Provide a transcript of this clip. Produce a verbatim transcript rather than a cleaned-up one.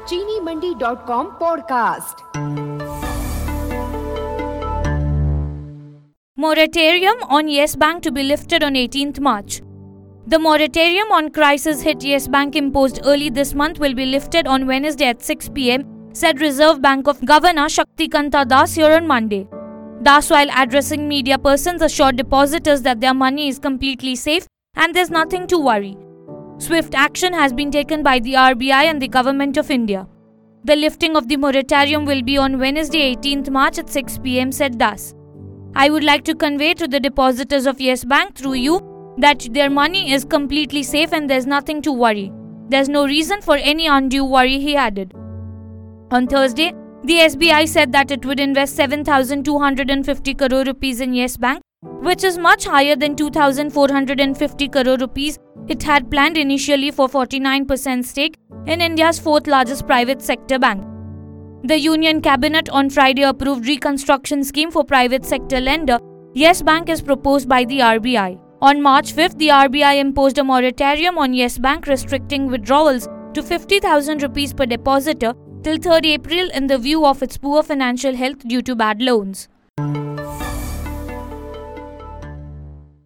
चीनी Mandi dot com podcast. Moratorium on Yes Bank to be lifted on eighteenth March. The moratorium on crisis-hit Yes Bank imposed early this month will be lifted on Wednesday at six p.m, said Reserve Bank of Governor Shaktikanta Das here on Monday. Das, while addressing media persons, assured depositors that their money is completely safe and there's nothing to worry. Swift action has been taken by the R B I and the Government of India. The lifting of the moratorium will be on Wednesday eighteenth March at six p.m, said Das. I would like to convey to the depositors of Yes Bank through you that their money is completely safe and there's nothing to worry. There's no reason for any undue worry, he added. On Thursday, the S B I said that it would invest seven thousand two hundred fifty crore rupees in Yes Bank, which is much higher than two thousand four hundred fifty crore rupees it had planned initially for forty-nine percent stake in India's fourth largest private sector bank. The Union Cabinet on Friday approved reconstruction scheme for private sector lender Yes Bank is proposed by the R B I. On March fifth, the R B I imposed a moratorium on Yes Bank restricting withdrawals to fifty thousand rupees per depositor till third April in the view of its poor financial health due to bad loans.